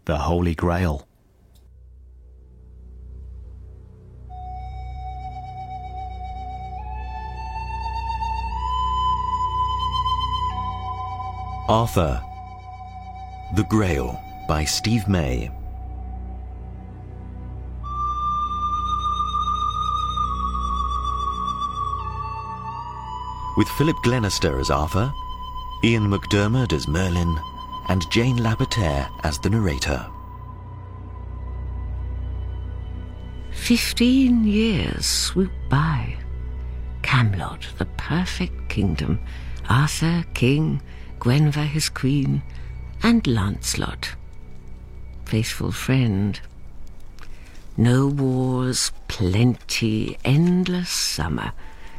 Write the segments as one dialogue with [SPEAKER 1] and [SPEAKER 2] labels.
[SPEAKER 1] the Holy Grail. Arthur, The Grail by Steve May. With Philip Glenister as Arthur, Ian McDermott as Merlin, and Jane Lapotaire as the narrator.
[SPEAKER 2] 15 years swoop by. Camelot, the perfect kingdom. Arthur, king. Guinevere, his queen. And Lancelot, faithful friend. No wars, plenty, endless summer.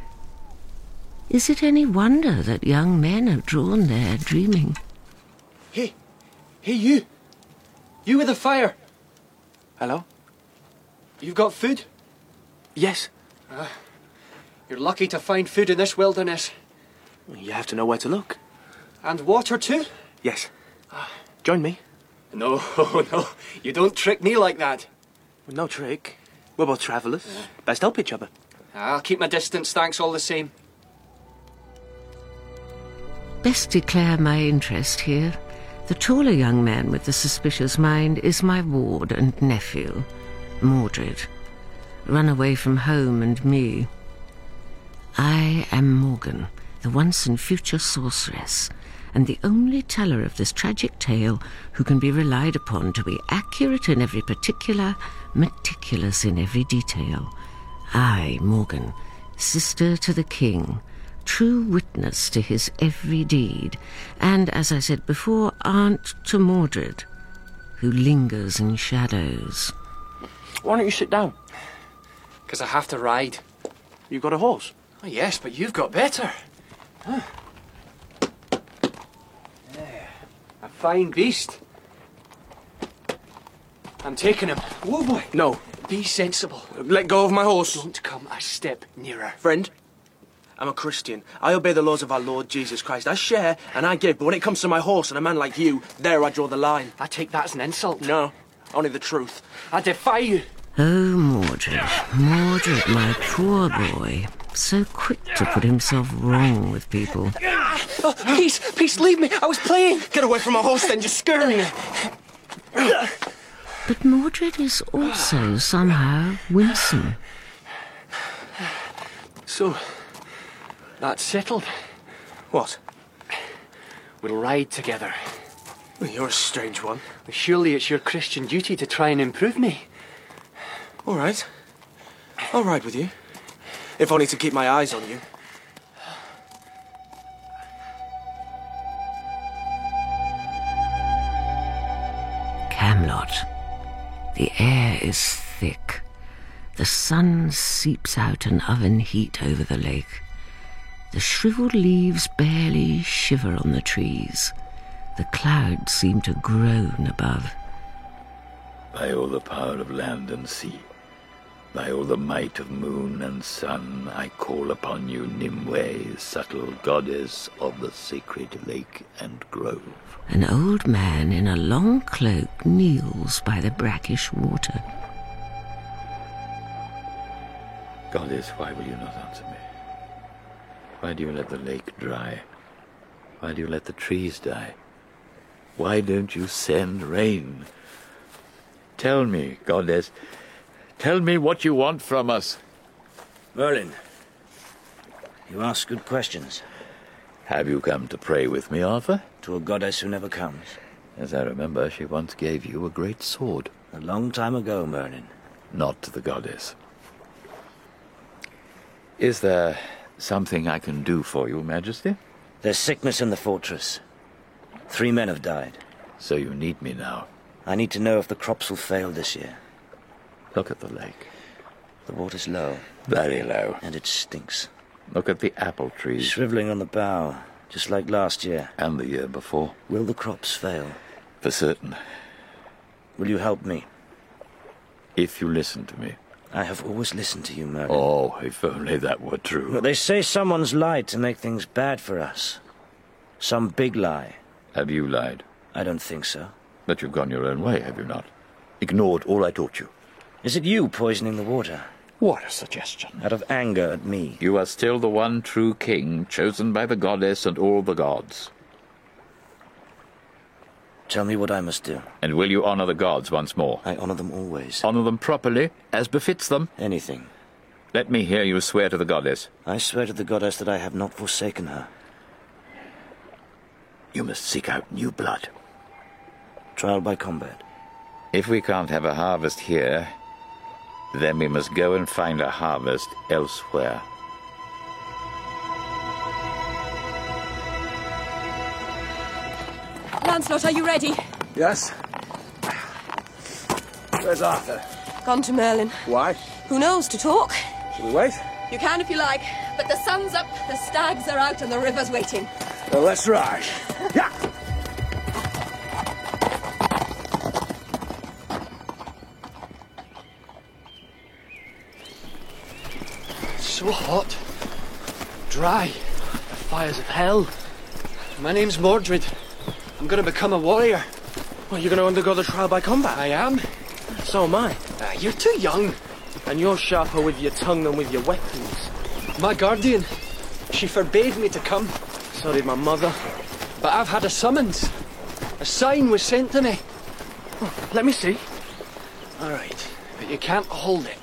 [SPEAKER 2] Is it any wonder that young men are drawn there dreaming?
[SPEAKER 3] Hey, you! You with the fire!
[SPEAKER 4] Hello?
[SPEAKER 3] You've got food?
[SPEAKER 4] Yes.
[SPEAKER 3] You're lucky to find food in this wilderness.
[SPEAKER 4] You have to know where to look.
[SPEAKER 3] And water too?
[SPEAKER 4] Yes. Join me.
[SPEAKER 3] No, no, you don't trick me like that.
[SPEAKER 4] No trick. We're both travellers. Best help each other.
[SPEAKER 3] I'll keep my distance, thanks all the same.
[SPEAKER 2] Best declare my interest here. The taller young man with the suspicious mind is my ward and nephew, Mordred. Run away from home and me. I am Morgan, the once and future sorceress, and the only teller of this tragic tale who can be relied upon to be accurate in every particular, meticulous in every detail. I, Morgan, sister to the king, true witness to his every deed, and, as I said before, aunt to Mordred, who lingers in shadows.
[SPEAKER 4] Why don't you sit down?
[SPEAKER 3] 'Cause I have to ride.
[SPEAKER 4] You got a horse?
[SPEAKER 3] Oh, yes, but you've got better. Huh. A fine beast. I'm taking him. Whoa, boy.
[SPEAKER 4] No.
[SPEAKER 3] Be sensible.
[SPEAKER 4] Let go of my horse.
[SPEAKER 3] Don't come a step nearer.
[SPEAKER 4] Friend, I'm a Christian. I obey the laws of our Lord Jesus Christ. I share and I give, but when it comes to my horse and a man like you, there I draw the line.
[SPEAKER 3] I take that as an insult.
[SPEAKER 4] No, only the truth.
[SPEAKER 3] I defy you.
[SPEAKER 2] Oh, Mordred, Mordred, my poor boy. So quick to put himself wrong with people.
[SPEAKER 3] Oh, peace, leave me. I was playing.
[SPEAKER 4] Get away from my horse then, you scare me.
[SPEAKER 2] But Mordred is also somehow winsome.
[SPEAKER 3] So, that's settled.
[SPEAKER 4] What?
[SPEAKER 3] We'll ride together.
[SPEAKER 4] You're a strange one.
[SPEAKER 3] Surely it's your Christian duty to try and improve me.
[SPEAKER 4] All right. I'll ride with you. If only to keep my eyes on you.
[SPEAKER 2] Camelot. The air is thick. The sun seeps out an oven heat over the lake. The shriveled leaves barely shiver on the trees. The clouds seem to groan above.
[SPEAKER 5] By all the power of land and sea, by all the might of moon and sun, I call upon you, Nimue, subtle goddess of the sacred lake and grove.
[SPEAKER 2] An old man in a long cloak kneels by the brackish water.
[SPEAKER 5] Goddess, why will you not answer me? Why do you let the lake dry? Why do you let the trees die? Why don't you send rain? Tell me, Goddess, tell me what you want from us.
[SPEAKER 6] Merlin, you ask good questions.
[SPEAKER 5] Have you come to pray with me, Arthur?
[SPEAKER 6] To a goddess who never comes.
[SPEAKER 5] As I remember, she once gave you a great sword.
[SPEAKER 6] A long time ago, Merlin.
[SPEAKER 5] Not to the goddess. Is there something I can do for you, Majesty?
[SPEAKER 6] There's sickness in the fortress. 3 men have died.
[SPEAKER 5] So you need me now.
[SPEAKER 6] I need to know if the crops will fail this year.
[SPEAKER 5] Look at the lake.
[SPEAKER 6] The water's low.
[SPEAKER 5] Very low.
[SPEAKER 6] And it stinks.
[SPEAKER 5] Look at the apple trees.
[SPEAKER 6] Shriveling on the bough, just like last year.
[SPEAKER 5] And the year before.
[SPEAKER 6] Will the crops fail?
[SPEAKER 5] For certain.
[SPEAKER 6] Will you help me?
[SPEAKER 5] If you listen to me.
[SPEAKER 6] I have always listened to you, Merlin.
[SPEAKER 5] Oh, if only that were true.
[SPEAKER 6] But they say someone's lied to make things bad for us. Some big lie.
[SPEAKER 5] Have you lied?
[SPEAKER 6] I don't think so.
[SPEAKER 5] But you've gone your own way, have you not? Ignored all I taught you.
[SPEAKER 6] Is it you poisoning the water?
[SPEAKER 5] What a suggestion.
[SPEAKER 6] Out of anger at me?
[SPEAKER 5] You are still the one true king, chosen by the goddess and all the gods.
[SPEAKER 6] Tell me what I must do.
[SPEAKER 5] And will you honor the gods once more?
[SPEAKER 6] I honor them always.
[SPEAKER 5] Honor them properly, as befits them.
[SPEAKER 6] Anything.
[SPEAKER 5] Let me hear you swear to the goddess.
[SPEAKER 6] I swear to the goddess that I have not forsaken her.
[SPEAKER 5] You must seek out new blood.
[SPEAKER 6] Trial by combat.
[SPEAKER 5] If we can't have a harvest here, then we must go and find a harvest elsewhere.
[SPEAKER 7] Lancelot, are you ready?
[SPEAKER 3] Yes. Where's Arthur?
[SPEAKER 7] Gone to Merlin.
[SPEAKER 3] Why?
[SPEAKER 7] Who knows, to talk?
[SPEAKER 3] Shall we wait?
[SPEAKER 7] You can if you like, but the sun's up, the stags are out, and the river's waiting.
[SPEAKER 3] Well, let's ride. Yeah.
[SPEAKER 8] It's so hot. Dry. The fires of hell. My name's Mordred. I'm going to become a warrior.
[SPEAKER 4] Well, you're going to undergo the trial by combat?
[SPEAKER 8] I am.
[SPEAKER 4] So am I.
[SPEAKER 8] You're too young.
[SPEAKER 4] And you're sharper with your tongue than with your weapons.
[SPEAKER 8] My guardian, she forbade me to come.
[SPEAKER 4] So did my mother.
[SPEAKER 8] But I've had a summons. A sign was sent to me.
[SPEAKER 4] Oh, let me see.
[SPEAKER 8] All right, but you can't hold it.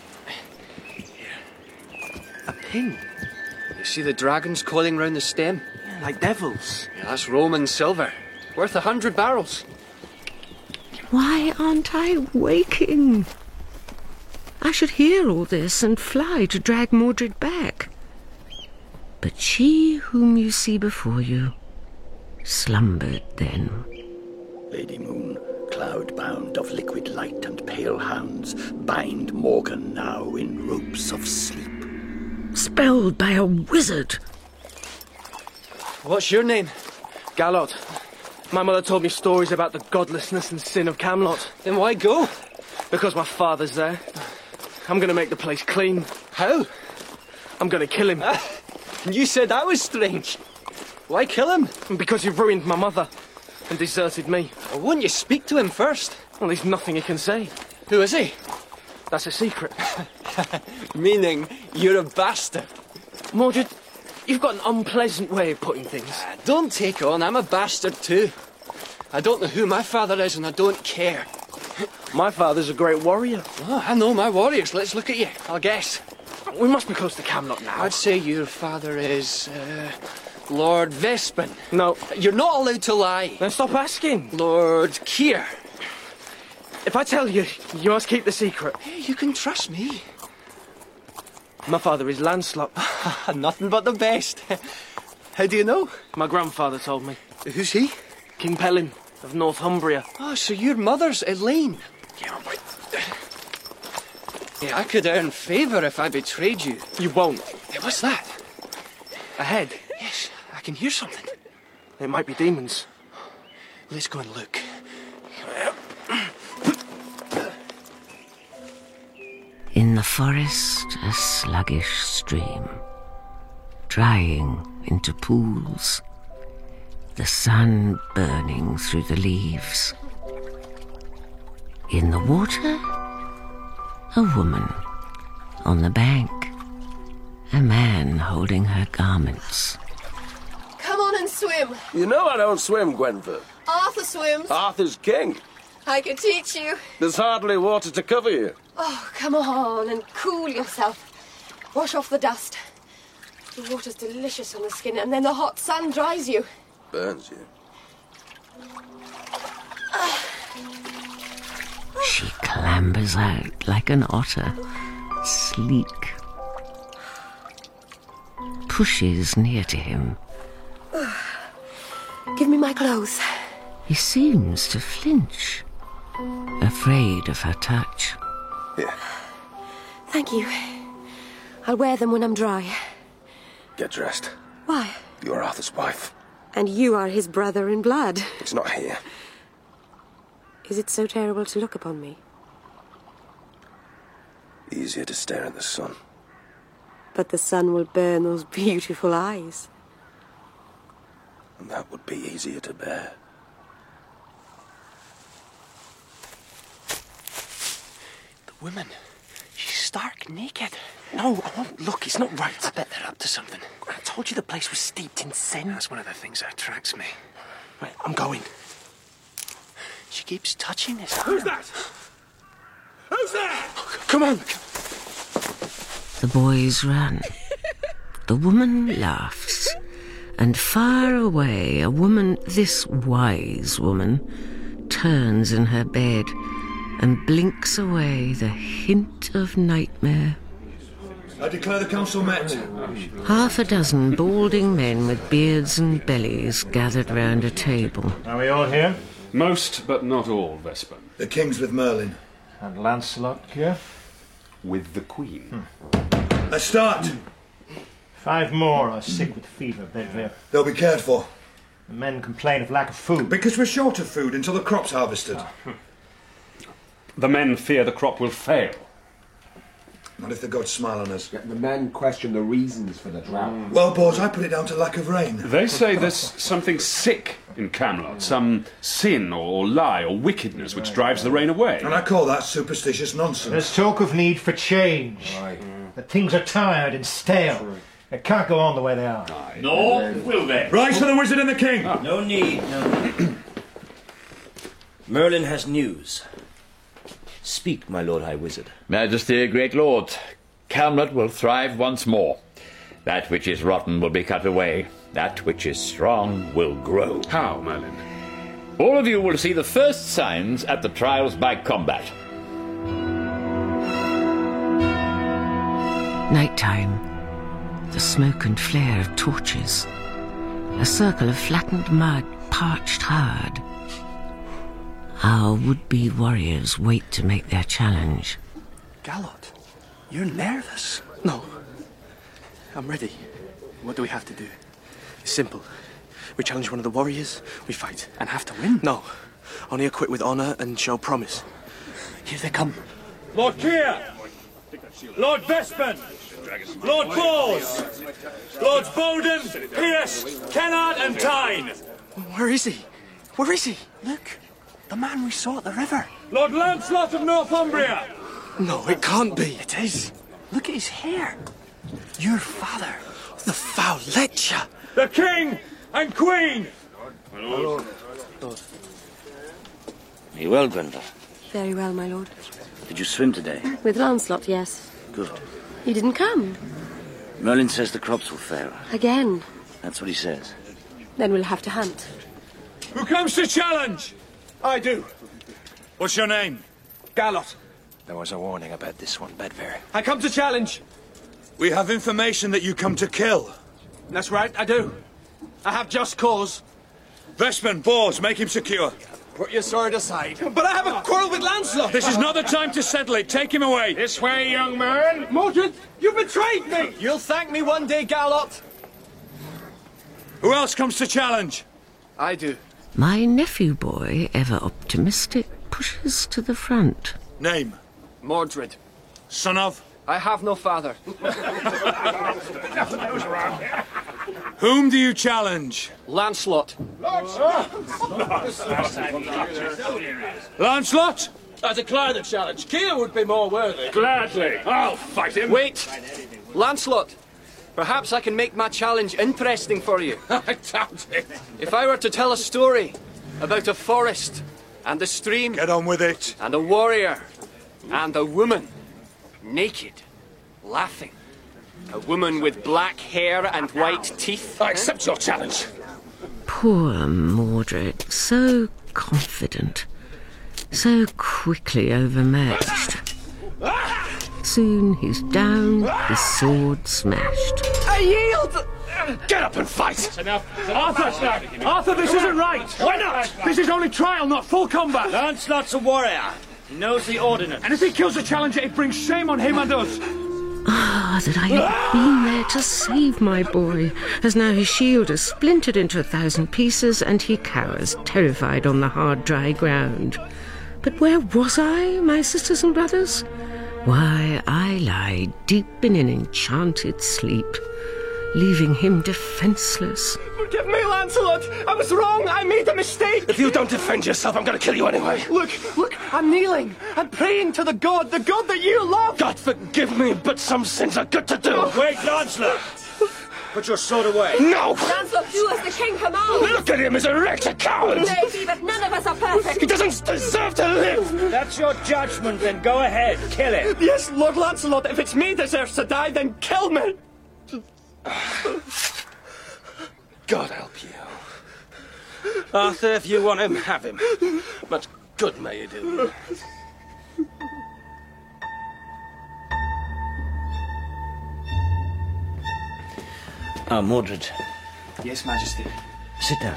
[SPEAKER 4] A pin?
[SPEAKER 8] You see the dragons coiling round the stem?
[SPEAKER 4] Yeah, like devils.
[SPEAKER 8] Yeah, that's Roman silver. Worth 100 barrels.
[SPEAKER 2] Why aren't I waking? I should hear all this and fly to drag Mordred back. But she whom you see before you slumbered then.
[SPEAKER 5] Lady Moon, cloud-bound of liquid light and pale hounds, bind Morgan now in ropes of sleep.
[SPEAKER 2] Spelled by a wizard.
[SPEAKER 8] What's your name?
[SPEAKER 4] Galot. My mother told me stories about the godlessness and sin of Camelot.
[SPEAKER 8] Then why go?
[SPEAKER 4] Because my father's there. I'm going to make the place clean.
[SPEAKER 8] How?
[SPEAKER 4] I'm going to kill him.
[SPEAKER 8] You said that was strange. Why kill him?
[SPEAKER 4] Because he ruined my mother and deserted me.
[SPEAKER 8] Well, wouldn't you speak to him first?
[SPEAKER 4] Well, there's nothing he can say.
[SPEAKER 8] Who is he?
[SPEAKER 4] That's a secret.
[SPEAKER 8] Meaning you're a bastard.
[SPEAKER 4] Mordred, you've got an unpleasant way of putting things.
[SPEAKER 8] Don't take on, I'm a bastard too. I don't know who my father is and I don't care.
[SPEAKER 4] My father's a great warrior.
[SPEAKER 8] Oh, I know my warriors. Let's look at you. I'll guess.
[SPEAKER 4] We must be close to Camelot now.
[SPEAKER 8] I'd say your father is, Lord Vespin.
[SPEAKER 4] No.
[SPEAKER 8] You're not allowed to lie.
[SPEAKER 4] Then stop asking.
[SPEAKER 8] Lord Keir.
[SPEAKER 4] If I tell you, you must keep the secret.
[SPEAKER 8] Hey, you can trust me.
[SPEAKER 4] My father is Lancelot.
[SPEAKER 8] Nothing but the best. How do you know?
[SPEAKER 4] My grandfather told me.
[SPEAKER 8] Who's he?
[SPEAKER 4] King Pelin of Northumbria.
[SPEAKER 8] Oh, so your mother's Elaine. Yeah, I could earn favour if I betrayed you.
[SPEAKER 4] You won't.
[SPEAKER 8] Hey, what's that?
[SPEAKER 4] A head.
[SPEAKER 8] Yes, I can hear something.
[SPEAKER 4] It might be demons.
[SPEAKER 8] Let's go and look.
[SPEAKER 2] In the forest, a sluggish stream, drying into pools, the sun burning through the leaves. In the water, a woman. On the bank, a man holding her garments.
[SPEAKER 7] Come on and swim.
[SPEAKER 9] You know I don't swim, Gwenford.
[SPEAKER 7] Arthur swims.
[SPEAKER 9] Arthur's king.
[SPEAKER 7] I can teach you.
[SPEAKER 9] There's hardly water to cover you.
[SPEAKER 7] Oh, come on and cool yourself. Wash off the dust. The water's delicious on the skin, and then the hot sun dries you.
[SPEAKER 9] Burns you.
[SPEAKER 2] She clambers out like an otter, sleek. Pushes near to him.
[SPEAKER 7] Give me my clothes.
[SPEAKER 2] He seems to flinch, afraid of her touch.
[SPEAKER 9] Here,
[SPEAKER 7] Thank you. I'll wear them when I'm dry.
[SPEAKER 9] get dressed.
[SPEAKER 7] Why?
[SPEAKER 9] You're Arthur's wife.
[SPEAKER 7] And you are his brother in blood.
[SPEAKER 9] It's not here.
[SPEAKER 7] Is it so terrible to look upon me?
[SPEAKER 9] Easier to stare at the sun.
[SPEAKER 7] But the sun will burn those beautiful eyes.
[SPEAKER 9] And that would be easier to bear.
[SPEAKER 3] woman. She's stark naked.
[SPEAKER 4] No, I won't look. It's not right.
[SPEAKER 3] I bet they're up to something.
[SPEAKER 4] I told you the place was steeped in sin.
[SPEAKER 3] That's one of the things that attracts me.
[SPEAKER 4] Right, I'm going.
[SPEAKER 3] She keeps touching his arm.
[SPEAKER 4] Who's that? Who's there? Come on.
[SPEAKER 2] The boys run. The woman laughs. And far away, a woman, this wise woman, turns in her bed and blinks away the hint of nightmare.
[SPEAKER 10] I declare the council met.
[SPEAKER 2] Half a dozen balding men with beards and bellies gathered round a table.
[SPEAKER 11] Are we all here?
[SPEAKER 12] Most, but not all, Vesper.
[SPEAKER 10] The king's with Merlin.
[SPEAKER 11] And Lancelot here?
[SPEAKER 12] With the Queen.
[SPEAKER 10] Let's start.
[SPEAKER 11] 5 more are sick with fever, Bedivere.
[SPEAKER 10] They'll be cared for.
[SPEAKER 11] The men complain of lack of food.
[SPEAKER 10] Because we're short of food until the crop's harvested.
[SPEAKER 12] The men fear the crop will fail.
[SPEAKER 10] Not if the gods smile on us.
[SPEAKER 13] The men question the reasons for the drought.
[SPEAKER 10] Well, boys, I put it down to lack of rain.
[SPEAKER 12] They say there's something sick in Camelot, some sin or lie or wickedness which drives the rain away.
[SPEAKER 10] And I call that superstitious nonsense.
[SPEAKER 11] There's talk of need for change. That things are tired and stale. They can't go on the way they are.
[SPEAKER 12] Nor will they.
[SPEAKER 10] Rise for the wizard and the king!
[SPEAKER 6] No need, no. Merlin has news. Speak, my lord high wizard.
[SPEAKER 5] Majesty, great lord, Camelot will thrive once more. That which is rotten will be cut away. That which is strong will grow.
[SPEAKER 12] How, Merlin?
[SPEAKER 5] All of you will see the first signs at the trials by combat.
[SPEAKER 2] Nighttime. The smoke and flare of torches. A circle of flattened mud, parched hard. Our would-be warriors wait to make their challenge.
[SPEAKER 4] Galot, you're nervous. No, I'm ready. What do we have to do? It's simple. We challenge one of the warriors, we fight.
[SPEAKER 3] And have to win?
[SPEAKER 4] No, only acquit with honour and show promise.
[SPEAKER 3] Here they come.
[SPEAKER 14] Lord Keir! Lord Vespin! Lord Bors! Lords Bowden, Pierce, Kennard and Tyne!
[SPEAKER 4] Where is he? Where is he?
[SPEAKER 3] Look, the man we saw at the river.
[SPEAKER 14] Lord Lancelot of Northumbria!
[SPEAKER 4] No, it can't be.
[SPEAKER 3] It is. Look at his hair. Your father.
[SPEAKER 4] The foul lecher.
[SPEAKER 14] The King and Queen!
[SPEAKER 6] My lord. Are you well, Gwenda?
[SPEAKER 7] Very well, my lord.
[SPEAKER 6] Did you swim today?
[SPEAKER 7] With Lancelot, yes.
[SPEAKER 6] Good.
[SPEAKER 7] He didn't come.
[SPEAKER 6] Merlin says the crops will fail.
[SPEAKER 7] Again.
[SPEAKER 6] That's what he says.
[SPEAKER 7] Then we'll have to hunt.
[SPEAKER 14] Who comes to challenge?
[SPEAKER 4] I do.
[SPEAKER 14] What's your name?
[SPEAKER 4] Galot.
[SPEAKER 3] There was a warning about this one, Bedivere.
[SPEAKER 4] I come to challenge.
[SPEAKER 10] We have information that you come to kill.
[SPEAKER 4] That's right, I do. I have just cause.
[SPEAKER 10] Vespin, Bors, make him secure.
[SPEAKER 3] Put your sword aside.
[SPEAKER 4] But I have a quarrel with Lancelot.
[SPEAKER 14] This is not the time to settle it. Take him away. This way, young man.
[SPEAKER 4] Mordred, you betrayed me.
[SPEAKER 3] You'll thank me one day, Galot.
[SPEAKER 14] Who else comes to challenge?
[SPEAKER 3] I do.
[SPEAKER 2] My nephew boy, ever optimistic, pushes to the front.
[SPEAKER 10] Name?
[SPEAKER 3] Mordred.
[SPEAKER 10] Son of?
[SPEAKER 3] I have no father.
[SPEAKER 14] Whom do you challenge?
[SPEAKER 3] Lancelot.
[SPEAKER 14] Lancelot?
[SPEAKER 3] I declare the challenge. Keir would be more worthy.
[SPEAKER 14] Gladly. I'll fight him.
[SPEAKER 3] Wait. Lancelot. Perhaps I can make my challenge interesting for you.
[SPEAKER 14] I doubt it.
[SPEAKER 3] If I were to tell a story about a forest and a stream...
[SPEAKER 10] Get on with it.
[SPEAKER 3] And a warrior and a woman, naked, laughing. A woman with black hair and white teeth.
[SPEAKER 14] I accept your challenge.
[SPEAKER 2] Poor Mordred, so confident, so quickly overmatched. Soon he's down, his sword smashed.
[SPEAKER 3] I yield!
[SPEAKER 14] Get up and fight! Enough. Arthur, this isn't right! Why not? This is only trial, not full combat!
[SPEAKER 6] Lancelot's a warrior. He knows the ordinance.
[SPEAKER 14] And if he kills a challenger, it brings shame on him and us.
[SPEAKER 2] Ah, that I had been there to save my boy, as now his shield is splintered into 1,000 pieces and he cowers, terrified on the hard, dry ground. But where was I, my sisters and brothers? Why, I lie deep in an enchanted sleep, leaving him defenceless,
[SPEAKER 3] Forgive me, Lancelot! I was wrong! I made a mistake!
[SPEAKER 4] If you don't defend yourself, I'm going to kill you anyway.
[SPEAKER 3] Look, I'm kneeling. I'm praying to the god that you love!
[SPEAKER 4] God forgive me, but some sins are good to do.
[SPEAKER 10] Wait, Lancelot! Put your sword away.
[SPEAKER 4] No!
[SPEAKER 7] Lancelot, do as the king commands!
[SPEAKER 4] Look at him, he's a wretched coward!
[SPEAKER 7] Maybe, but none of us are perfect.
[SPEAKER 4] He doesn't deserve to live!
[SPEAKER 14] That's your judgment, then go ahead, kill him.
[SPEAKER 3] Yes, Lord Lancelot, if it's me deserves to die, then kill me!
[SPEAKER 4] God help you. Arthur, if you want him, have him. Much good may you do.
[SPEAKER 6] Mordred.
[SPEAKER 8] Yes, Majesty.
[SPEAKER 6] Sit down.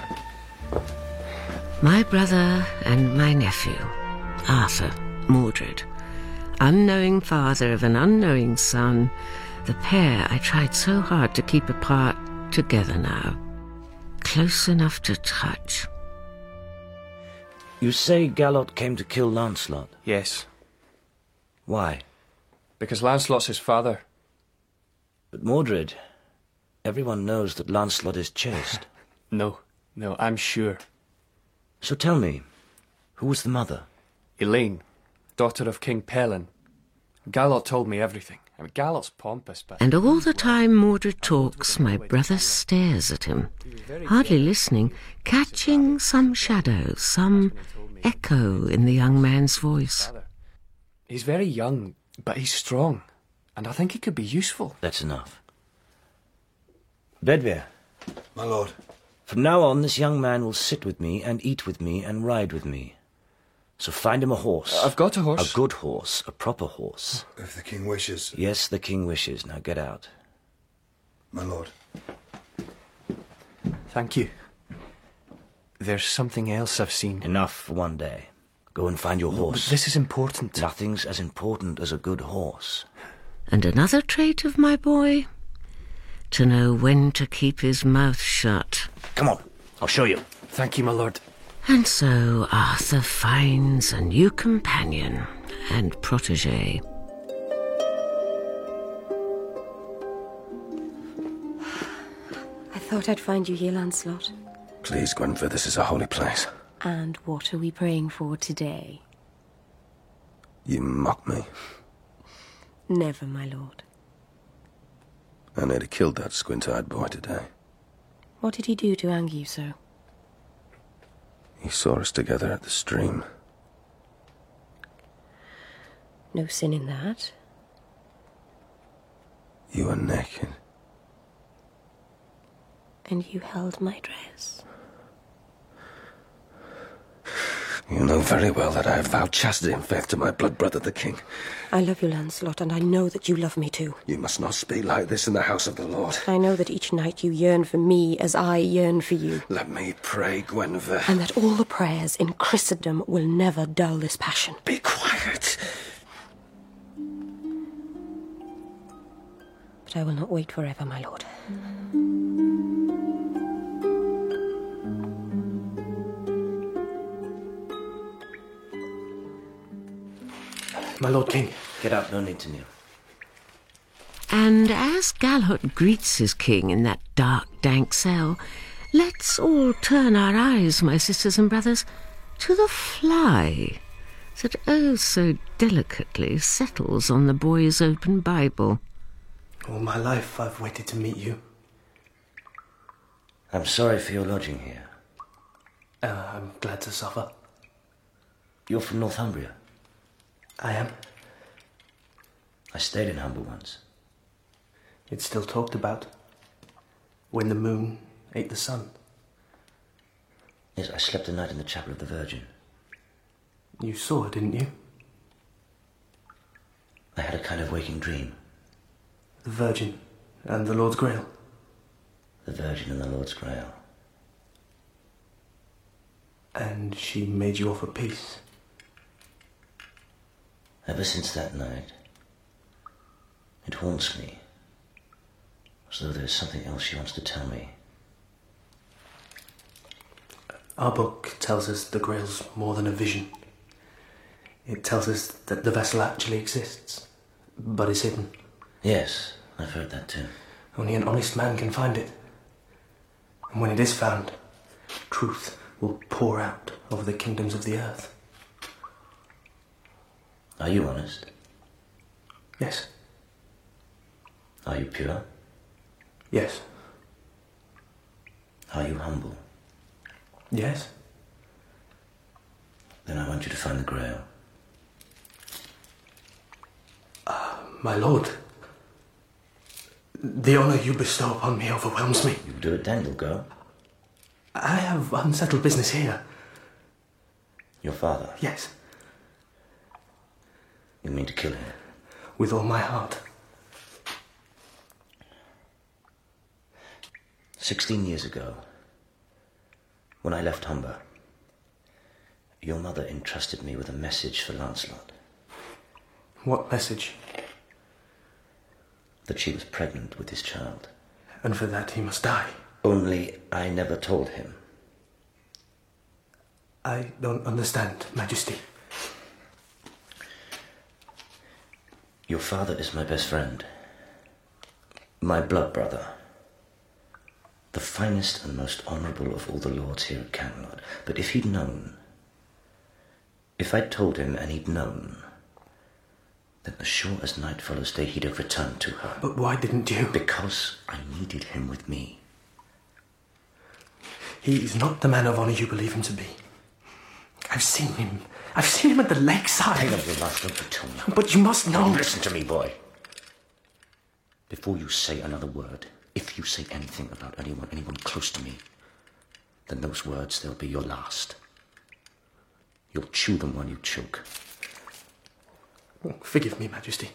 [SPEAKER 2] My brother and my nephew, Arthur, Mordred, unknowing father of an unknowing son, the pair I tried so hard to keep apart, together now, close enough to touch.
[SPEAKER 6] You say Galot came to kill Lancelot?
[SPEAKER 4] Yes.
[SPEAKER 6] Why?
[SPEAKER 4] Because Lancelot's his father.
[SPEAKER 6] But Mordred, everyone knows that Lancelot is chaste.
[SPEAKER 4] No, I'm sure.
[SPEAKER 6] So tell me, who was the mother?
[SPEAKER 4] Elaine, daughter of King Pelin. Galot told me everything. I mean, Galot's pompous, but...
[SPEAKER 2] And all the time Mordred talks, my brother stares at him, hardly listening, catching some shadow, some echo in the young man's voice.
[SPEAKER 4] He's very young, but he's strong, and I think he could be useful.
[SPEAKER 6] That's enough. Bedwyr.
[SPEAKER 10] My lord.
[SPEAKER 6] From now on, this young man will sit with me and eat with me and ride with me. So find him a horse.
[SPEAKER 4] I've got a horse.
[SPEAKER 6] A good horse, a proper horse.
[SPEAKER 10] If the king wishes.
[SPEAKER 6] Yes, the king wishes. Now get out.
[SPEAKER 10] My lord.
[SPEAKER 4] Thank you. There's something else I've seen.
[SPEAKER 6] Enough for one day. Go and find your horse.
[SPEAKER 4] But this is important.
[SPEAKER 6] Nothing's as important as a good horse.
[SPEAKER 2] And another trait of my boy, to know when to keep his mouth shut.
[SPEAKER 6] Come on, I'll show you.
[SPEAKER 4] Thank you, my lord.
[SPEAKER 2] And so Arthur finds a new companion and protégé.
[SPEAKER 7] I thought I'd find you here, Lancelot.
[SPEAKER 9] Please, Guinevere, this is a holy place.
[SPEAKER 7] And what are we praying for today?
[SPEAKER 9] You mock me.
[SPEAKER 7] Never, my lord.
[SPEAKER 9] I nearly killed that squint-eyed boy today.
[SPEAKER 7] What did he do to anger you so?
[SPEAKER 9] He saw us together at the stream.
[SPEAKER 7] No sin in that.
[SPEAKER 9] You were naked.
[SPEAKER 7] And you held my dress.
[SPEAKER 9] You know very well that I have vowed chastity and faith to my blood brother, the king.
[SPEAKER 7] I love you, Lancelot, and I know that you love me too.
[SPEAKER 9] You must not speak like this in the house of the Lord.
[SPEAKER 7] I know that each night you yearn for me as I yearn for you.
[SPEAKER 9] Let me pray, Guinevere.
[SPEAKER 7] And that all the prayers in Christendom will never dull this passion.
[SPEAKER 9] Be quiet.
[SPEAKER 7] But I will not wait forever, my lord.
[SPEAKER 4] My lord king.
[SPEAKER 6] Get up, no need to kneel.
[SPEAKER 2] And as Galot greets his king in that dark, dank cell, let's all turn our eyes, my sisters and brothers, to the fly that oh so delicately settles on the boy's open Bible.
[SPEAKER 4] All my life I've waited to meet you.
[SPEAKER 6] I'm sorry for your lodging here.
[SPEAKER 4] I'm glad to suffer.
[SPEAKER 6] You're from Northumbria?
[SPEAKER 4] I am.
[SPEAKER 6] I stayed in Humber once.
[SPEAKER 4] It's still talked about. When the moon ate the sun.
[SPEAKER 6] Yes, I slept a night in the Chapel of the Virgin.
[SPEAKER 4] You saw, didn't you?
[SPEAKER 6] I had a kind of waking dream.
[SPEAKER 4] The Virgin and the Lord's Grail.
[SPEAKER 6] The Virgin and the Lord's Grail.
[SPEAKER 4] And she made you offer peace.
[SPEAKER 6] Ever since that night, it haunts me, as though there's something else she wants to tell me.
[SPEAKER 4] Our book tells us the Grail's more than a vision. It tells us that the vessel actually exists, but is hidden.
[SPEAKER 6] Yes, I've heard that too.
[SPEAKER 4] Only an honest man can find it. And when it is found, truth will pour out over the kingdoms of the earth.
[SPEAKER 6] Are you honest?
[SPEAKER 4] Yes.
[SPEAKER 6] Are you pure?
[SPEAKER 4] Yes.
[SPEAKER 6] Are you humble?
[SPEAKER 4] Yes.
[SPEAKER 6] Then I want you to find the Grail.
[SPEAKER 4] My lord, the honor you bestow upon me overwhelms me.
[SPEAKER 6] You do it then, you'll go.
[SPEAKER 4] I have unsettled business here.
[SPEAKER 6] Your father?
[SPEAKER 4] Yes.
[SPEAKER 6] You mean to kill him?
[SPEAKER 4] With all my heart.
[SPEAKER 6] 16 years ago, when I left Humber, your mother entrusted me with a message for Lancelot.
[SPEAKER 4] What message?
[SPEAKER 6] That she was pregnant with his child.
[SPEAKER 4] And for that he must die.
[SPEAKER 6] Only I never told him.
[SPEAKER 4] I don't understand, Majesty.
[SPEAKER 6] Your father is my best friend. My blood brother. The finest and most honourable of all the lords here at Camelot. But if he'd known, if I'd told him and he'd known, then as sure as night follows day he'd have returned to her.
[SPEAKER 4] But why didn't you?
[SPEAKER 6] Because I needed him with me.
[SPEAKER 4] He is not the man of honour you believe him to be. I've seen him. I've seen him at the lakeside.
[SPEAKER 6] Hang on, your last word to tell me.
[SPEAKER 4] But you must know.
[SPEAKER 6] Listen to me, boy. Before you say another word, if you say anything about anyone close to me, then those words, they'll be your last. You'll chew them while you choke.
[SPEAKER 4] Forgive me, Majesty.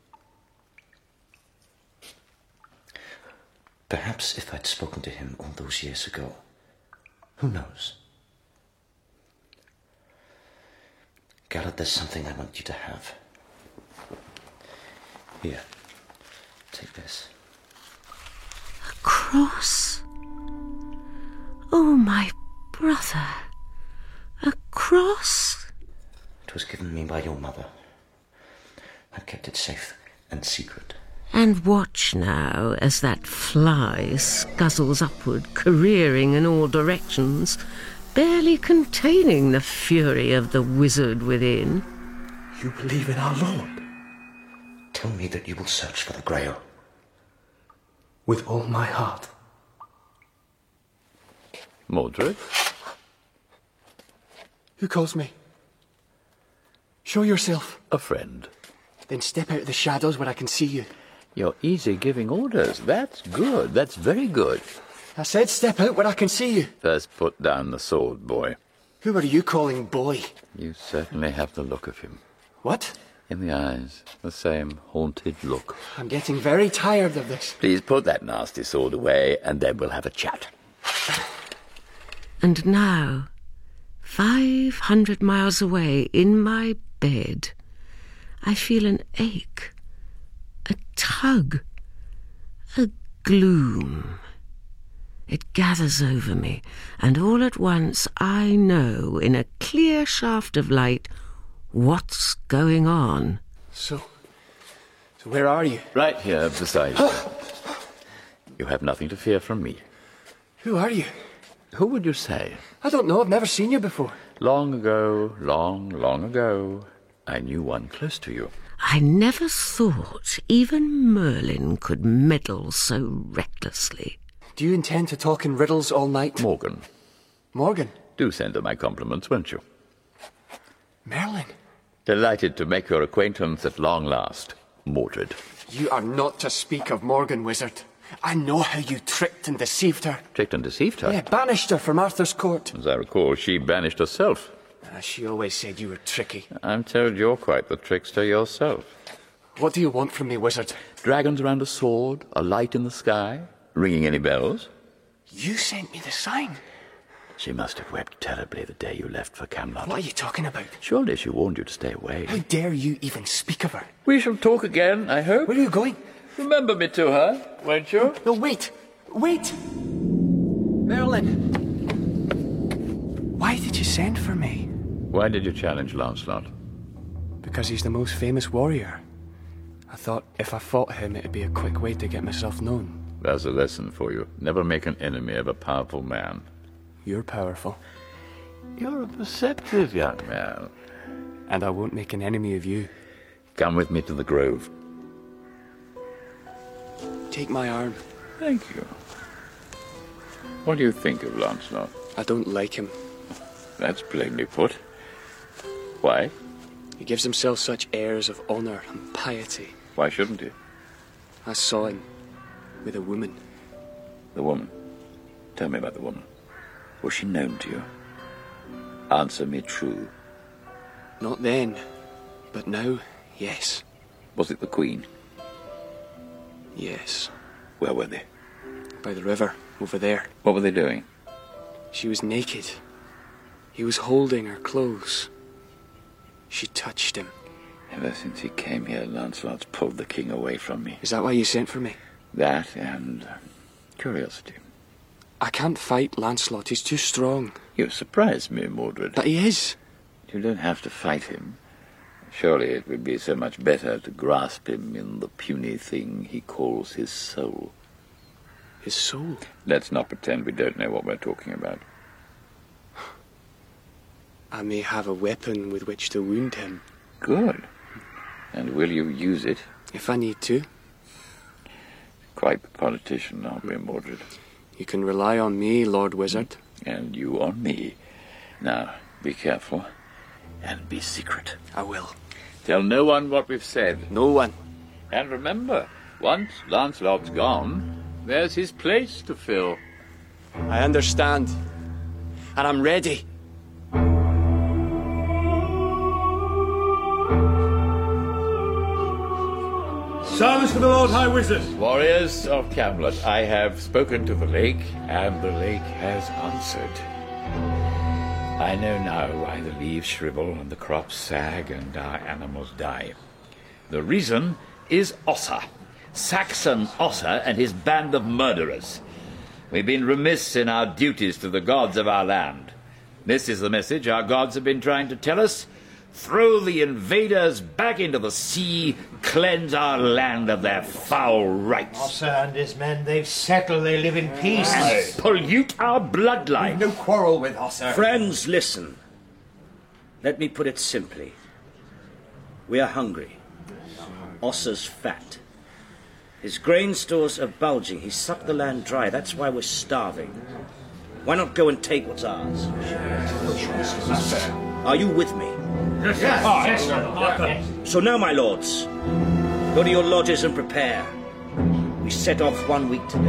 [SPEAKER 6] Perhaps if I'd spoken to him all those years ago, who knows? Galad, there's something I want you to have. Here, take this.
[SPEAKER 2] A cross? Oh, my brother. A cross?
[SPEAKER 6] It was given me by your mother. I've kept it safe and secret.
[SPEAKER 2] And watch now as that fly scuzzles upward, careering in all directions, barely containing the fury of the wizard within.
[SPEAKER 4] You believe in our Lord?
[SPEAKER 6] Tell me that you will search for the Grail.
[SPEAKER 4] With all my heart.
[SPEAKER 5] Mordred?
[SPEAKER 8] Who calls me? Show yourself.
[SPEAKER 5] A friend.
[SPEAKER 8] Then step out of the shadows where I can see you.
[SPEAKER 5] You're easy giving orders. That's good. That's very good.
[SPEAKER 8] I said step out where I can see you.
[SPEAKER 5] First put down the sword, boy.
[SPEAKER 8] Who are you calling boy?
[SPEAKER 5] You certainly have the look of him.
[SPEAKER 8] What?
[SPEAKER 5] In the eyes, the same haunted look.
[SPEAKER 8] I'm getting very tired of this.
[SPEAKER 5] Please put that nasty sword away, and then we'll have a chat.
[SPEAKER 2] And now, 500 miles away, in my bed, I feel an ache, a tug, a gloom. It gathers over me, and all at once I know, in a clear shaft of light, what's going on.
[SPEAKER 8] So where are you?
[SPEAKER 5] Right here beside you. You have nothing to fear from me.
[SPEAKER 8] Who are you?
[SPEAKER 5] Who would you say?
[SPEAKER 8] I don't know. I've never seen you before.
[SPEAKER 5] Long ago, long ago, I knew one close to you.
[SPEAKER 2] I never thought even Merlin could meddle so recklessly.
[SPEAKER 8] Do you intend to talk in riddles all night?
[SPEAKER 5] Morgan.
[SPEAKER 8] Morgan?
[SPEAKER 5] Do send her my compliments, won't you?
[SPEAKER 8] Merlin?
[SPEAKER 5] Delighted to make your acquaintance at long last, Mordred.
[SPEAKER 8] You are not to speak of Morgan, wizard. I know how you tricked and deceived her.
[SPEAKER 5] Tricked and deceived her?
[SPEAKER 8] Yeah, banished her from Arthur's court.
[SPEAKER 5] As I recall, she banished herself.
[SPEAKER 8] She always said you were tricky.
[SPEAKER 5] I'm told you're quite the trickster yourself.
[SPEAKER 8] What do you want from me, wizard?
[SPEAKER 5] Dragons around a sword, a light in the sky, ringing any bells?
[SPEAKER 8] You sent me the sign.
[SPEAKER 5] She must have wept terribly the day you left for Camelot.
[SPEAKER 8] What are you talking about?
[SPEAKER 5] Surely she warned you to stay away.
[SPEAKER 8] How dare you even speak of her?
[SPEAKER 5] We shall talk again, I hope.
[SPEAKER 8] Where are you going?
[SPEAKER 5] Remember me to her, won't you?
[SPEAKER 8] No, wait! Wait! Merlin! Why did you send for me?
[SPEAKER 5] Why did you challenge Lancelot?
[SPEAKER 8] Because he's the most famous warrior. I thought if I fought him, it'd be a quick way to get myself known.
[SPEAKER 5] There's a lesson for you. Never make an enemy of a powerful man.
[SPEAKER 3] You're powerful.
[SPEAKER 5] You're a perceptive young man.
[SPEAKER 3] And I won't make an enemy of you.
[SPEAKER 5] Come with me to the grove.
[SPEAKER 3] Take my arm.
[SPEAKER 5] Thank you. What do you think of Lancelot?
[SPEAKER 3] I don't like him.
[SPEAKER 5] That's plainly put. Why?
[SPEAKER 3] He gives himself such airs of honour and piety.
[SPEAKER 5] Why shouldn't he?
[SPEAKER 3] I saw him with a woman.
[SPEAKER 5] The woman? Tell me about the woman. Was she known to you? Answer me true.
[SPEAKER 3] Not then, but now, yes.
[SPEAKER 5] Was it the Queen?
[SPEAKER 3] Yes.
[SPEAKER 5] Where were they?
[SPEAKER 3] By the river, over there.
[SPEAKER 5] What were they doing?
[SPEAKER 3] She was naked. He was holding her clothes. She touched him.
[SPEAKER 5] Ever since he came here, Lancelot's pulled the king away from me.
[SPEAKER 3] Is that why you sent for me?
[SPEAKER 5] That and curiosity.
[SPEAKER 3] I can't fight Lancelot. He's too strong.
[SPEAKER 5] You surprise me, Mordred.
[SPEAKER 3] But he is.
[SPEAKER 5] You don't have to fight him. Surely it would be so much better to grasp him in the puny thing he calls his soul.
[SPEAKER 3] His soul?
[SPEAKER 5] Let's not pretend we don't know what we're talking about.
[SPEAKER 3] I may have a weapon with which to wound him.
[SPEAKER 5] Good. And will you use it?
[SPEAKER 3] If I need to.
[SPEAKER 5] Quite the politician, aren't we, Mordred?
[SPEAKER 3] You can rely on me, Lord Wizard.
[SPEAKER 5] And you on me. Now, be careful. And be secret.
[SPEAKER 3] I will.
[SPEAKER 5] Tell no one what we've said.
[SPEAKER 3] No one.
[SPEAKER 5] And remember, once Lancelot's gone, there's his place to fill.
[SPEAKER 3] I understand. And I'm ready.
[SPEAKER 14] Silence for the Lord High Wizard!
[SPEAKER 5] Warriors of Camelot, I have spoken to the lake, and the lake has answered. I know now why the leaves shrivel and the crops sag and our animals die. The reason is Ossa. Saxon Ossa and his band of murderers. We've been remiss in our duties to the gods of our land. This is the message our gods have been trying to tell us. Throw the invaders back into the sea, cleanse our land of their foul rights.
[SPEAKER 11] Ossa and his men, they've settled, they live in peace.
[SPEAKER 5] And pollute our bloodline.
[SPEAKER 13] We've no quarrel with Ossa.
[SPEAKER 6] Friends, listen. Let me put it simply. We are hungry. Ossa's fat. His grain stores are bulging. He sucked the land dry. That's why we're starving. Why not go and take what's ours? Are you with me?
[SPEAKER 11] Yes.
[SPEAKER 6] So now, my lords, go to your lodges and prepare. We set off 1 week today.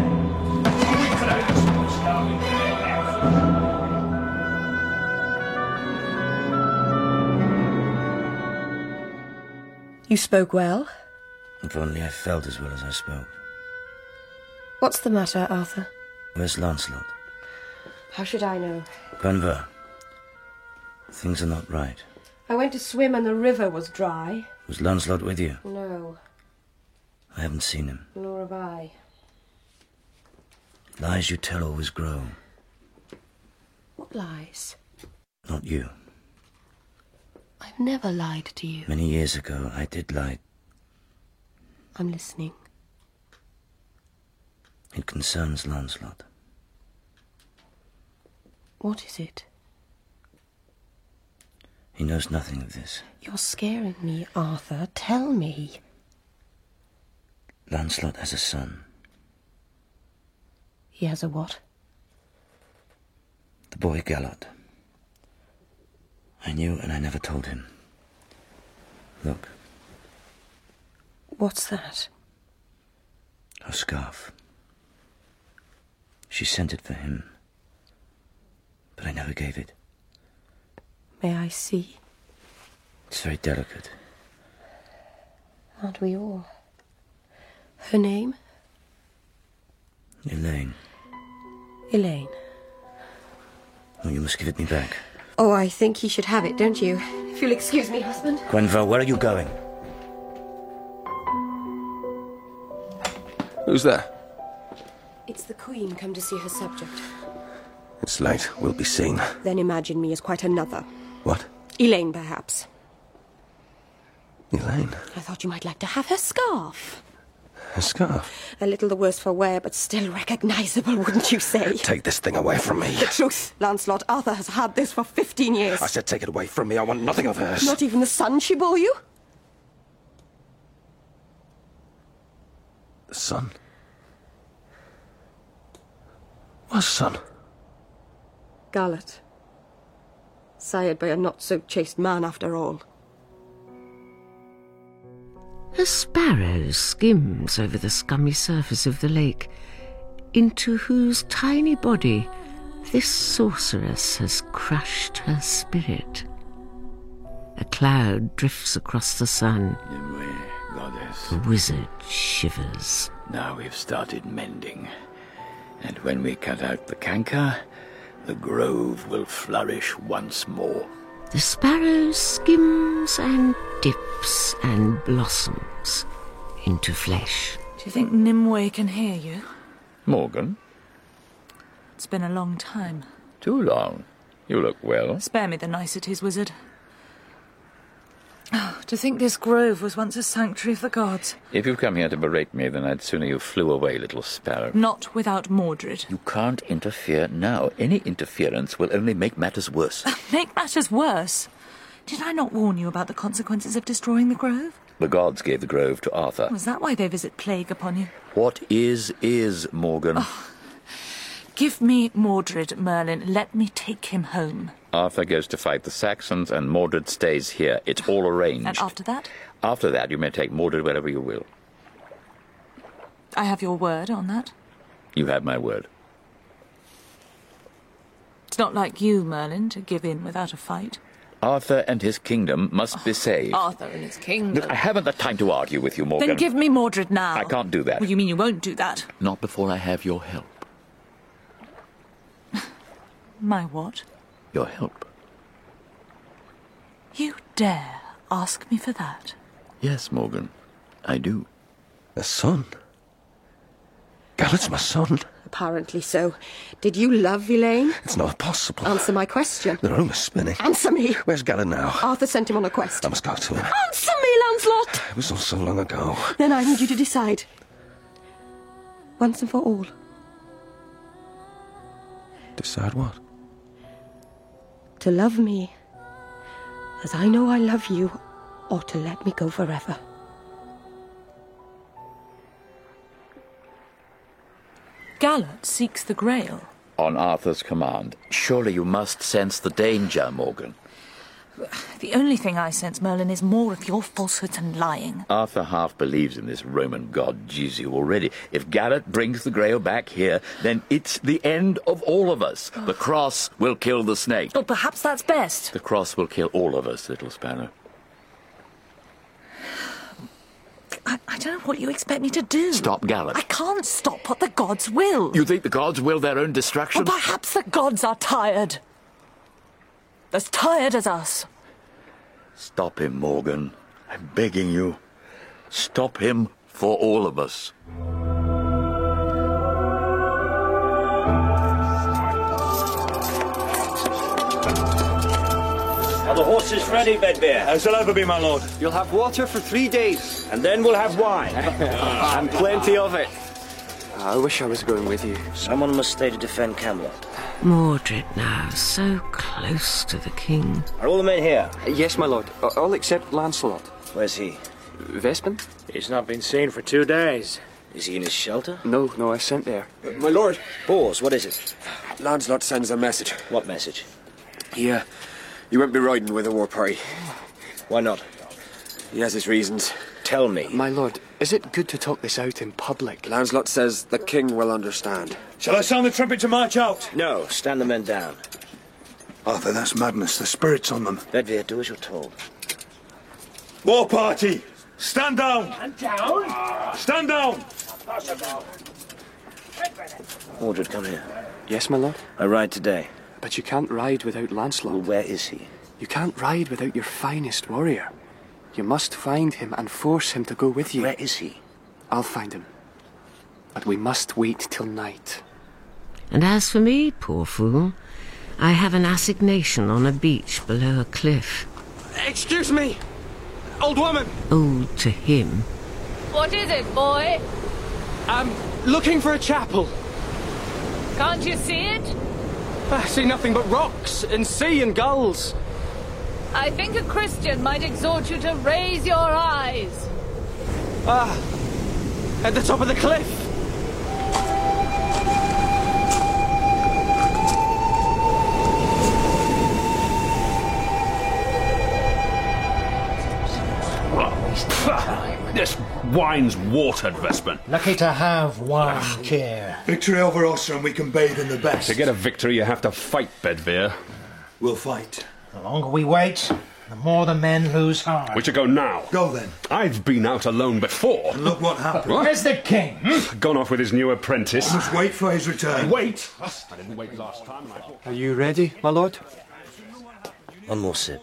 [SPEAKER 7] You spoke well.
[SPEAKER 6] If only I felt as well as I spoke.
[SPEAKER 7] What's the matter, Arthur?
[SPEAKER 6] Where's Lancelot?
[SPEAKER 7] How should I know?
[SPEAKER 6] Guinevere, things are not right.
[SPEAKER 7] I went to swim and the river was dry.
[SPEAKER 6] Was Lancelot with you?
[SPEAKER 7] No,
[SPEAKER 6] I haven't seen him.
[SPEAKER 7] nor have I.
[SPEAKER 6] Lies you tell always grow.
[SPEAKER 7] What lies?
[SPEAKER 6] Not you.
[SPEAKER 7] I've never lied to you.
[SPEAKER 6] Many years ago, I did lie.
[SPEAKER 7] I'm listening.
[SPEAKER 6] It concerns Lancelot.
[SPEAKER 7] What is it?
[SPEAKER 6] He knows nothing of this.
[SPEAKER 7] You're scaring me, Arthur. Tell me.
[SPEAKER 6] Lancelot has a son.
[SPEAKER 7] He has a what?
[SPEAKER 6] The boy Gelot. I knew and I never told him. Look.
[SPEAKER 7] What's that?
[SPEAKER 6] Her scarf. She sent it for him. But I never gave it.
[SPEAKER 7] May I see?
[SPEAKER 6] It's very delicate.
[SPEAKER 7] Aren't we all? Her name?
[SPEAKER 6] Elaine.
[SPEAKER 7] Elaine.
[SPEAKER 6] Oh, you must give it me back.
[SPEAKER 7] Oh, I think he should have it, don't you? If you'll excuse me, husband.
[SPEAKER 6] Guinevere, where are you going?
[SPEAKER 9] Who's there?
[SPEAKER 7] It's the Queen come to see her subject.
[SPEAKER 9] It's late. We'll be seen.
[SPEAKER 7] Then imagine me as quite another.
[SPEAKER 9] What?
[SPEAKER 7] Elaine, perhaps.
[SPEAKER 9] Elaine?
[SPEAKER 7] I thought you might like to have her scarf.
[SPEAKER 9] A scarf?
[SPEAKER 7] A little the worse for wear, but still recognisable, wouldn't you say?
[SPEAKER 9] Take this thing away from me.
[SPEAKER 7] The truth, Lancelot. Arthur has had this for 15 years.
[SPEAKER 9] I said take it away from me. I want nothing of hers.
[SPEAKER 7] Not even the son she bore you?
[SPEAKER 9] The son? What son?
[SPEAKER 7] Gallet. Sired by a not-so-chaste man, after all.
[SPEAKER 2] A sparrow skims over the scummy surface of the lake, into whose tiny body this sorceress has crushed her spirit. A cloud drifts across the sun.
[SPEAKER 5] Nimue, goddess.
[SPEAKER 2] The wizard shivers.
[SPEAKER 5] Now we've started mending. And when we cut out the canker, the grove will flourish once more.
[SPEAKER 2] The sparrow skims and dips and blossoms into flesh.
[SPEAKER 15] Do you think Nimue can hear you?
[SPEAKER 5] Morgan?
[SPEAKER 15] It's been a long time.
[SPEAKER 5] Too long. You look well.
[SPEAKER 15] Spare me the niceties, wizard. Oh, to think this grove was once a sanctuary of the gods.
[SPEAKER 5] If you've come here to berate me, then I'd sooner you flew away, little sparrow.
[SPEAKER 15] Not without Mordred.
[SPEAKER 5] You can't interfere now. Any interference will only make matters worse.
[SPEAKER 15] Make matters worse? Did I not warn you about the consequences of destroying the grove?
[SPEAKER 5] The gods gave the grove to Arthur.
[SPEAKER 15] Was that why they visit plague upon you?
[SPEAKER 5] What is, Morgan.
[SPEAKER 15] Oh. Give me Mordred, Merlin. Let me take him home.
[SPEAKER 5] Arthur goes to fight the Saxons, and Mordred stays here. It's all arranged.
[SPEAKER 15] And after that?
[SPEAKER 5] After that, you may take Mordred wherever you will.
[SPEAKER 15] I have your word on that.
[SPEAKER 5] You have my word.
[SPEAKER 15] It's not like you, Merlin, to give in without a fight.
[SPEAKER 5] Arthur and his kingdom must be saved.
[SPEAKER 15] Arthur and his kingdom.
[SPEAKER 5] Look, I haven't the time to argue with you, Morgan.
[SPEAKER 15] Then give me Mordred now.
[SPEAKER 5] I can't do that.
[SPEAKER 15] Well, you mean you won't do that?
[SPEAKER 5] Not before I have your help.
[SPEAKER 15] My what?
[SPEAKER 5] Your help.
[SPEAKER 15] You dare ask me for that?
[SPEAKER 5] Yes, Morgan, I do.
[SPEAKER 9] A son? Gallet's my son.
[SPEAKER 7] Apparently so. Did you love Elaine?
[SPEAKER 9] It's not possible.
[SPEAKER 7] Answer my question.
[SPEAKER 9] The rumour's spinning.
[SPEAKER 7] Answer me.
[SPEAKER 9] Where's Gallet now?
[SPEAKER 7] Arthur sent him on a quest.
[SPEAKER 9] I must go to him.
[SPEAKER 7] Answer me, Lancelot!
[SPEAKER 9] It was all so long ago.
[SPEAKER 7] Then I need you to decide. Once and for all.
[SPEAKER 9] Decide what?
[SPEAKER 7] To love me as I know I love you, or to let me go forever.
[SPEAKER 15] Gallet seeks the Grail.
[SPEAKER 5] On Arthur's command. Surely you must sense the danger, Morgan.
[SPEAKER 15] The only thing I sense, Merlin, is more of your falsehoods and lying.
[SPEAKER 5] Arthur half believes in this Roman god Jesu already. If Gallet brings the Grail back here, then it's the end of all of us. The cross will kill the snake.
[SPEAKER 15] Oh, perhaps that's best.
[SPEAKER 5] The cross will kill all of us, little sparrow.
[SPEAKER 15] I don't know what you expect me to do.
[SPEAKER 5] Stop Gallet.
[SPEAKER 15] I can't stop what the gods will.
[SPEAKER 5] You think the gods will their own destruction?
[SPEAKER 15] Well, perhaps the gods are tired. As tired as us.
[SPEAKER 5] Stop him, Morgan. I'm begging you. Stop him for all of us.
[SPEAKER 16] Are the horses ready, Bedbear?
[SPEAKER 3] Shall ever be, my lord. You'll have water for 3 days.
[SPEAKER 16] And then we'll have wine.
[SPEAKER 3] And plenty of it. I wish I was going with you.
[SPEAKER 6] Someone must stay to defend Camelot.
[SPEAKER 2] Mordred now, so close to the king.
[SPEAKER 6] Are all the men here?
[SPEAKER 3] Yes, my lord. All except Lancelot.
[SPEAKER 6] Where's he?
[SPEAKER 3] Vespin?
[SPEAKER 13] He's not been seen for 2 days.
[SPEAKER 6] Is he in his shelter?
[SPEAKER 3] No, I sent there.
[SPEAKER 10] My lord.
[SPEAKER 6] Bors, what is it?
[SPEAKER 10] Lancelot sends a message.
[SPEAKER 6] What message?
[SPEAKER 10] He won't be riding with a war party.
[SPEAKER 6] Why not?
[SPEAKER 10] He has his reasons.
[SPEAKER 6] Tell me.
[SPEAKER 3] My lord, is it good to talk this out in public?
[SPEAKER 10] Lancelot says the king will understand.
[SPEAKER 13] Shall I sound the trumpet to march out?
[SPEAKER 6] No, stand the men down.
[SPEAKER 10] Arthur, that's madness. The spirit's on them.
[SPEAKER 6] Bedwyr, do as you're told.
[SPEAKER 13] War party! Stand down!
[SPEAKER 14] And down!
[SPEAKER 13] Stand down!
[SPEAKER 6] Mordred, come here.
[SPEAKER 3] Yes, my lord?
[SPEAKER 6] I ride today.
[SPEAKER 3] But you can't ride without Lancelot.
[SPEAKER 6] Well, where is he?
[SPEAKER 3] You can't ride without your finest warrior. You must find him and force him to go with you.
[SPEAKER 6] Where is he?
[SPEAKER 3] I'll find him. But we must wait till night.
[SPEAKER 2] And as for me, poor fool, I have an assignation on a beach below a cliff.
[SPEAKER 3] Excuse me, old woman.
[SPEAKER 2] Old to him.
[SPEAKER 17] What is it, boy?
[SPEAKER 8] I'm looking for a chapel.
[SPEAKER 15] Can't you see it?
[SPEAKER 8] I see nothing but rocks and sea and gulls.
[SPEAKER 15] I think a Christian might exhort you to raise your eyes.
[SPEAKER 8] Ah, at the top of the cliff.
[SPEAKER 12] This wine's watered, Vespin.
[SPEAKER 11] Lucky to have one chair.
[SPEAKER 17] Victory over us, and we can bathe in the best.
[SPEAKER 12] To get a victory, you have to fight, Bedvere.
[SPEAKER 17] We'll fight.
[SPEAKER 11] The longer we wait, the more the men lose heart.
[SPEAKER 12] We should go now.
[SPEAKER 17] Go then.
[SPEAKER 12] I've been out alone before.
[SPEAKER 17] And look what happened.
[SPEAKER 11] Where's the king?
[SPEAKER 12] Gone off with his new apprentice.
[SPEAKER 17] We must wait for his return.
[SPEAKER 12] Wait! I didn't wait last time.
[SPEAKER 8] Are you ready, my lord?
[SPEAKER 6] One more sip.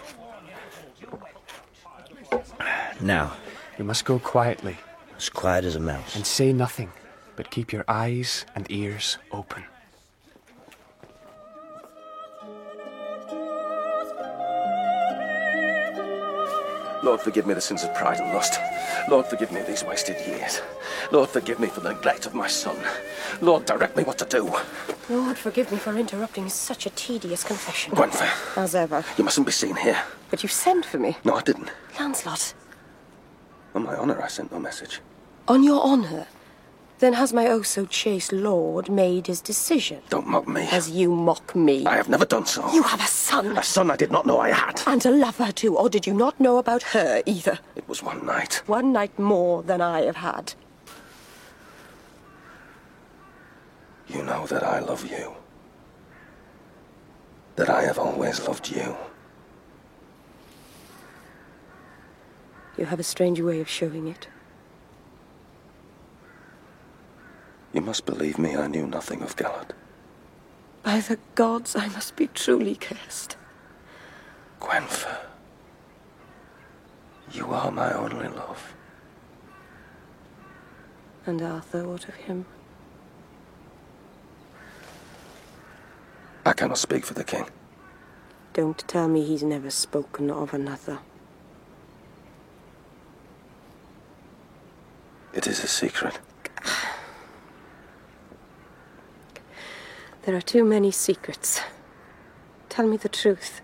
[SPEAKER 6] Now.
[SPEAKER 8] You must go quietly.
[SPEAKER 6] As quiet as a mouse.
[SPEAKER 8] And say nothing, but keep your eyes and ears open.
[SPEAKER 4] Lord, forgive me the sins of pride and lust. Lord, forgive me these wasted years. Lord, forgive me for the neglect of my son. Lord, direct me what to do.
[SPEAKER 7] Lord, forgive me for interrupting such a tedious confession.
[SPEAKER 4] Gwenfer.
[SPEAKER 7] As ever.
[SPEAKER 4] You mustn't be seen here.
[SPEAKER 7] But you sent for me.
[SPEAKER 4] No, I didn't.
[SPEAKER 7] Lancelot.
[SPEAKER 4] On my honour, I sent no message.
[SPEAKER 7] On your honour? Then has my oh-so-chaste lord made his decision?
[SPEAKER 4] Don't mock me.
[SPEAKER 7] As you mock me.
[SPEAKER 4] I have never done so.
[SPEAKER 7] You have a son.
[SPEAKER 4] A son I did not know I had.
[SPEAKER 7] And a lover, too. Or did you not know about her, either?
[SPEAKER 4] It was one night.
[SPEAKER 7] One night more than I have had.
[SPEAKER 4] You know that I love you. That I have always loved you.
[SPEAKER 7] You have a strange way of showing it.
[SPEAKER 4] You must believe me, I knew nothing of Gelert.
[SPEAKER 7] By the gods, I must be truly cursed.
[SPEAKER 4] Gwenfer, you are my only love.
[SPEAKER 7] And Arthur, what of him?
[SPEAKER 4] I cannot speak for the king.
[SPEAKER 7] Don't tell me he's never spoken of another.
[SPEAKER 4] It is a secret.
[SPEAKER 7] There are too many secrets. Tell me the truth.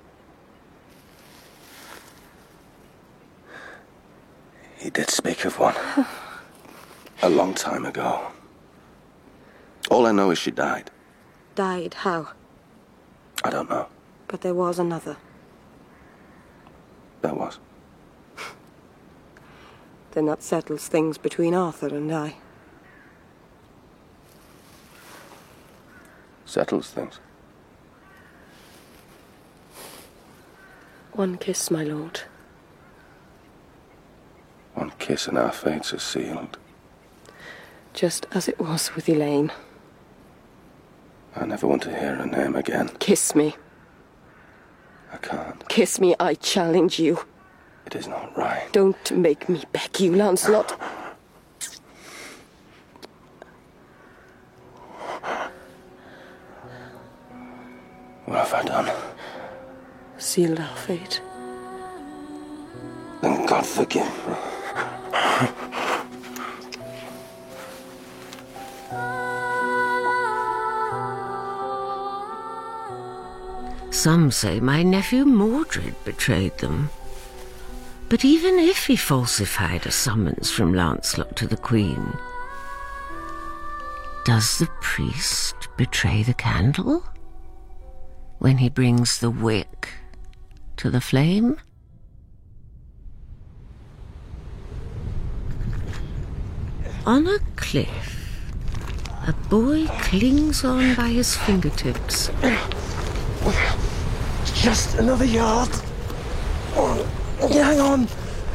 [SPEAKER 4] He did speak of one. A long time ago. All I know is she died.
[SPEAKER 7] Died how?
[SPEAKER 4] I don't know.
[SPEAKER 7] But there was another.
[SPEAKER 4] There was.
[SPEAKER 7] Then that settles things between Arthur and I.
[SPEAKER 4] Settles things.
[SPEAKER 7] One kiss, my lord.
[SPEAKER 4] One kiss and our fates are sealed.
[SPEAKER 7] Just as it was with Elaine.
[SPEAKER 4] I never want to hear her name again.
[SPEAKER 7] Kiss me.
[SPEAKER 4] I can't.
[SPEAKER 7] Kiss me, I challenge you.
[SPEAKER 4] It is not right.
[SPEAKER 7] Don't make me beg you, Lancelot.
[SPEAKER 4] What have I done?
[SPEAKER 7] Sealed our fate.
[SPEAKER 4] Then God forgive me.
[SPEAKER 2] Some say my nephew Mordred betrayed them. But even if he falsified a summons from Lancelot to the Queen, does the priest betray the candle when he brings the wick to the flame? On a cliff, a boy clings on by his fingertips.
[SPEAKER 4] Just another yard. Hang on.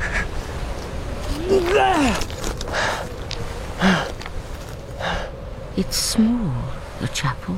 [SPEAKER 4] There.
[SPEAKER 2] It's small, the chapel.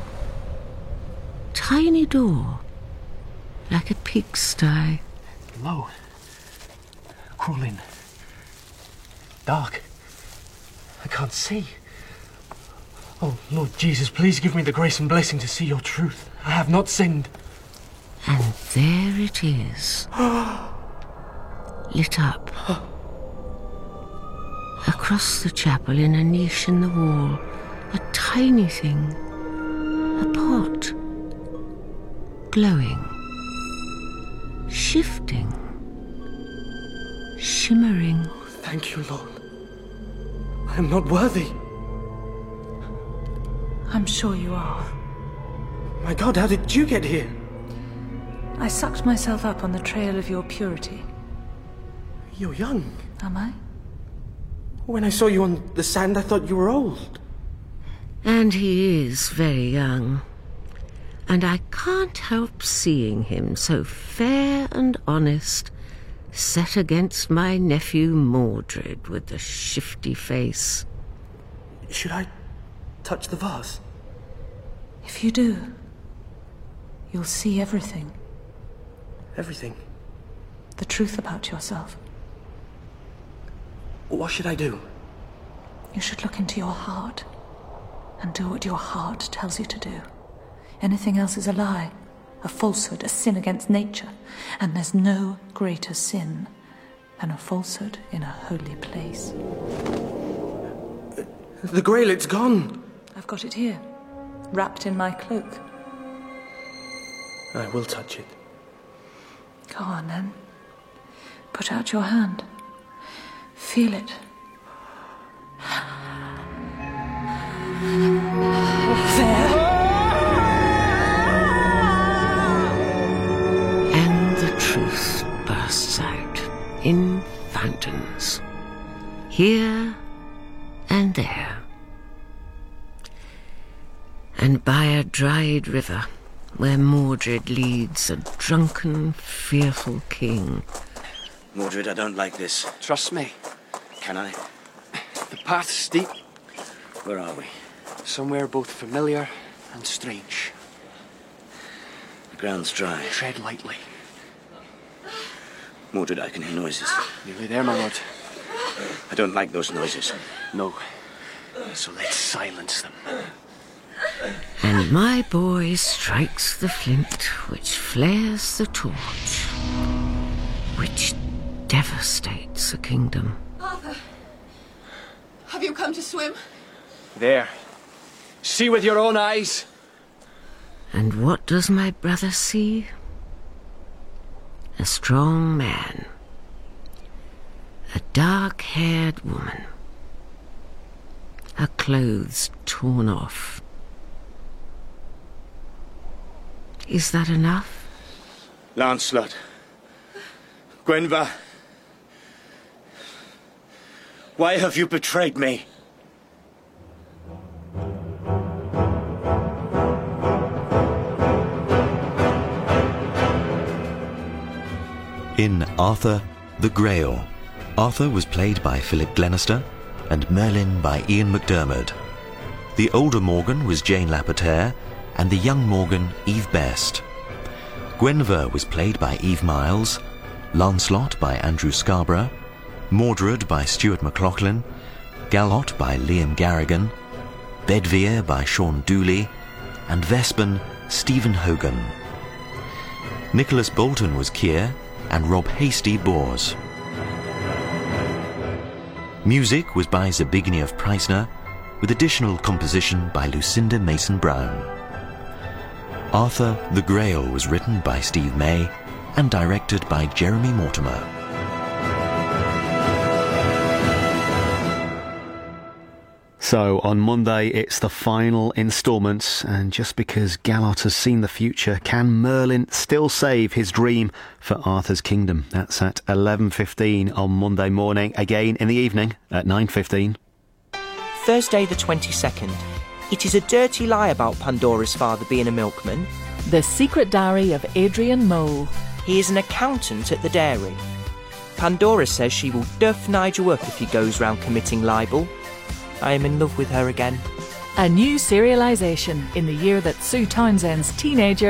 [SPEAKER 2] Tiny door, like a pigsty.
[SPEAKER 8] Low. Crawling. Dark. I can't see. Oh, Lord Jesus, please give me the grace and blessing to see your truth. I have not sinned.
[SPEAKER 2] And there it is. Lit up. Across the chapel, in a niche in the wall, a tiny thing, a pot, glowing, shifting, shimmering.
[SPEAKER 4] Thank you, Lord. I am not worthy.
[SPEAKER 15] I'm sure you are.
[SPEAKER 4] My God, how did you get here?
[SPEAKER 15] I sucked myself up on the trail of your purity.
[SPEAKER 4] You're young.
[SPEAKER 15] Am I?
[SPEAKER 4] When I saw you on the sand, I thought you were old.
[SPEAKER 2] And he is very young. And I can't help seeing him so fair and honest, set against my nephew Mordred with the shifty face.
[SPEAKER 4] Should I touch the vase?
[SPEAKER 15] If you do, you'll see everything.
[SPEAKER 4] Everything?
[SPEAKER 15] The truth about yourself.
[SPEAKER 4] What should I do?
[SPEAKER 15] You should look into your heart and do what your heart tells you to do. Anything else is a lie, a falsehood, a sin against nature. And there's no greater sin than a falsehood in a holy place.
[SPEAKER 4] The Grail, it's gone.
[SPEAKER 15] I've got it here, wrapped in my cloak.
[SPEAKER 4] I will touch it.
[SPEAKER 15] Go on, then. Put out your hand. Feel it. There.
[SPEAKER 2] And the truth bursts out in fountains, here and there. And by a dried river, where Mordred leads a drunken, fearful king.
[SPEAKER 6] Mordred, I don't like this.
[SPEAKER 3] Trust me.
[SPEAKER 6] Can I?
[SPEAKER 3] The path's steep.
[SPEAKER 6] Where are we?
[SPEAKER 3] Somewhere both familiar and strange.
[SPEAKER 6] The ground's dry.
[SPEAKER 3] Tread lightly.
[SPEAKER 6] Mordred, I can hear noises.
[SPEAKER 3] Nearly there, my lord.
[SPEAKER 6] I don't like those noises.
[SPEAKER 3] No. So let's silence them.
[SPEAKER 2] And my boy strikes the flint, which flares the torch, which devastates a kingdom.
[SPEAKER 7] Arthur, have you come to swim?
[SPEAKER 3] There. See with your own eyes.
[SPEAKER 2] And what does my brother see? A strong man. A dark-haired woman. Her clothes torn off. Is that enough?
[SPEAKER 6] Lancelot. Guinevere. Why have you betrayed me?
[SPEAKER 1] In Arthur the Grail, Arthur was played by Philip Glenister and Merlin by Ian McDermott. The older Morgan was Jane Lapotaire and the young Morgan Eve Best. Guinevere was played by Eve Miles, Lancelot by Andrew Scarborough, Mordred by Stuart McLaughlin, Gallot by Liam Garrigan, Bedvere by Sean Dooley, and Vespin Stephen Hogan. Nicholas Bolton was Keir and Rob Hasty Bors. Music was by Zbigniew Preisner, with additional composition by Lucinda Mason-Brown. Arthur the Grail was written by Steve May and directed by Jeremy Mortimer.
[SPEAKER 18] So on Monday it's the final instalment, and just because Gallot has seen the future, can Merlin still save his dream for Arthur's kingdom? That's at 11:15 on Monday morning, again in the evening at 9:15.
[SPEAKER 19] Thursday the 22nd. It is a dirty lie about Pandora's father being a milkman.
[SPEAKER 20] The Secret Diary of Adrian Mole.
[SPEAKER 19] He is an accountant at the dairy. Pandora says she will duff Nigel up if he goes round committing libel. I am in love with her again.
[SPEAKER 20] A new serialisation in the year that Sue Townsend's teenager